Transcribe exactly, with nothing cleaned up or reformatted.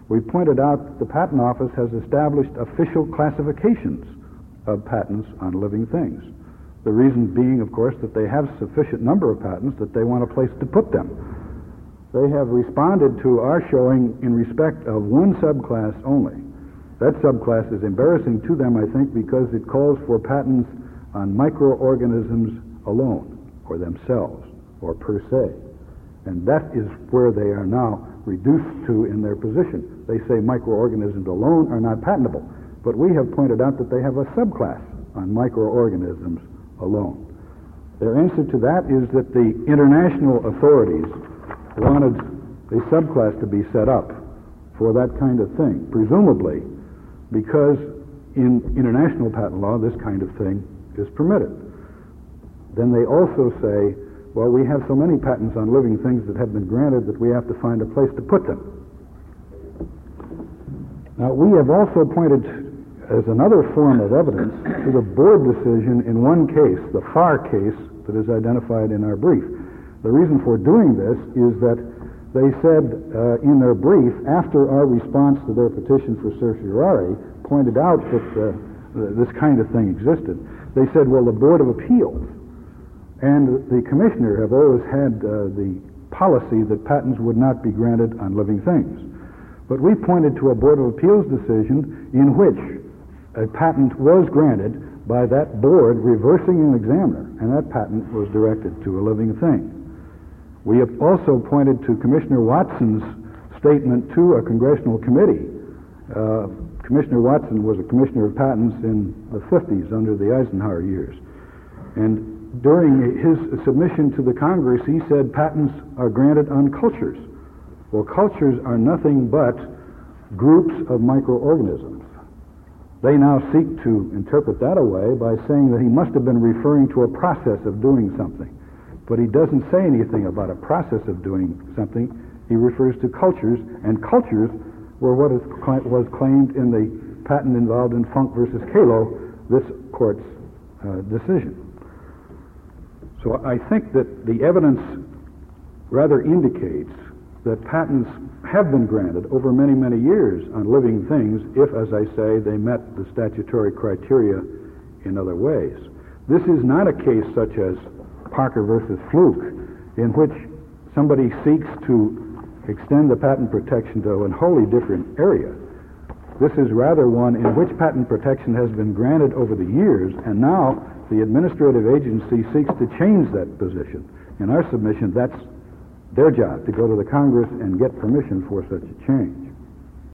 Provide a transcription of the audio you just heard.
We pointed out that the Patent Office has established official classifications of patents on living things. The reason being, of course, that they have sufficient number of patents that they want a place to put them. They have responded to our showing in respect of one subclass only. That subclass is embarrassing to them, I think, because it calls for patents on microorganisms alone, or themselves, or per se. And that is where they are now reduced to in their position. They say microorganisms alone are not patentable, but we have pointed out that they have a subclass on microorganisms alone. Their answer to that is that the international authorities wanted a subclass to be set up for that kind of thing, presumably because in international patent law this kind of thing is permitted. Then they also say, well, we have so many patents on living things that have been granted that we have to find a place to put them. Now, we have also pointed as another form of evidence to the board decision in one case, the Farr case that is identified in our brief. The reason for doing this is that they said uh, in their brief, after our response to their petition for certiorari pointed out that uh, this kind of thing existed, they said, well, the Board of Appeals and the Commissioner have always had uh, the policy that patents would not be granted on living things. But we pointed to a Board of Appeals decision in which a patent was granted by that board reversing an examiner, and that patent was directed to a living thing. We have also pointed to Commissioner Watson's statement to a congressional committee. Uh, Commissioner Watson was a commissioner of patents in the fifties under the Eisenhower years. And during his submission to the Congress, he said patents are granted on cultures. Well, cultures are nothing but groups of microorganisms. They now seek to interpret that away by saying that he must have been referring to a process of doing something. But he doesn't say anything about a process of doing something. He refers to cultures, and cultures were what is, was claimed in the patent involved in Funk versus Kalo, this court's uh, decision. So I think that the evidence rather indicates that patents have been granted over many, many years on living things if, as I say, they met the statutory criteria in other ways. This is not a case such as Parker versus Fluke, in which somebody seeks to extend the patent protection to a wholly different area. This is rather one in which patent protection has been granted over the years, and now the administrative agency seeks to change that position. In our submission, that's their job, to go to the Congress and get permission for such a change.